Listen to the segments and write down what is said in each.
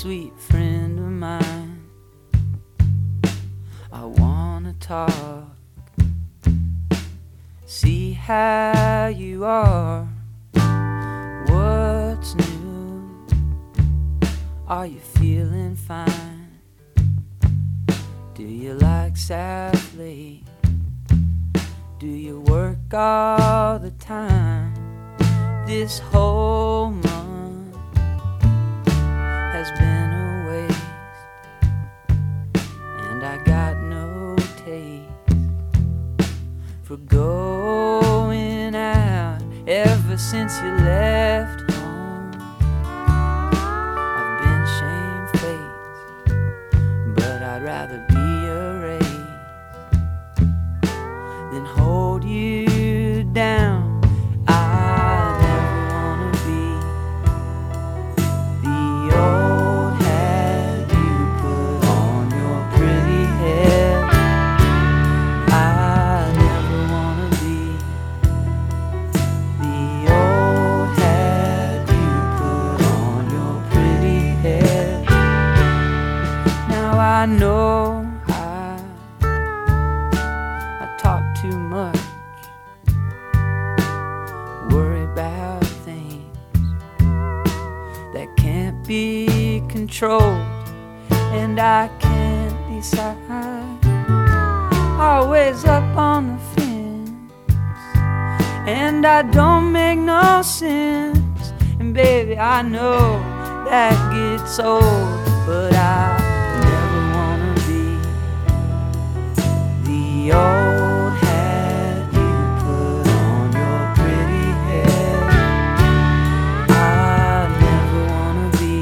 sweet friend of mine. I wanna talk, see how you are. What's new? Are you feeling fine? Do you like South Lake? Do you work all the time? This whole month has been a waste, and I got no taste for going out ever since you left home. I've been shamefaced, but I'd rather be erased than hold you down. I know I talk too much, worry about things that can't be controlled, and I can't decide. Always up on the fence, and I don't make no sense. And baby, I know that gets old, but I the old hat you put on your pretty head. I never wanna be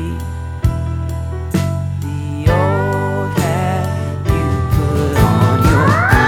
the old hat you put on your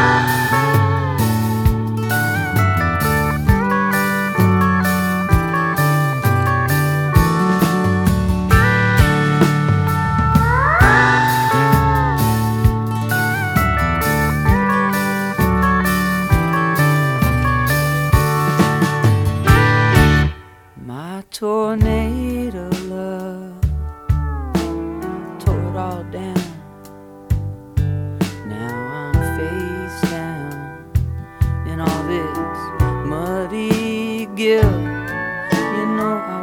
tornado love tore it all down. Now I'm face down in all this muddy guilt. You know I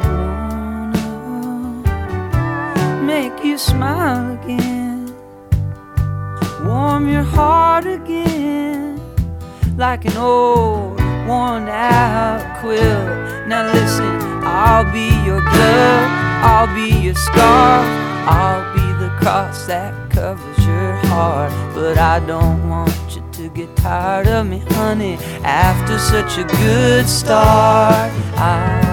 wanna make you smile again, warm your heart again, like an old worn out quilt. Now listen, I'll be your glove, I'll be your scarf, I'll be the cross that covers your heart. But I don't want you to get tired of me, honey, after such a good start.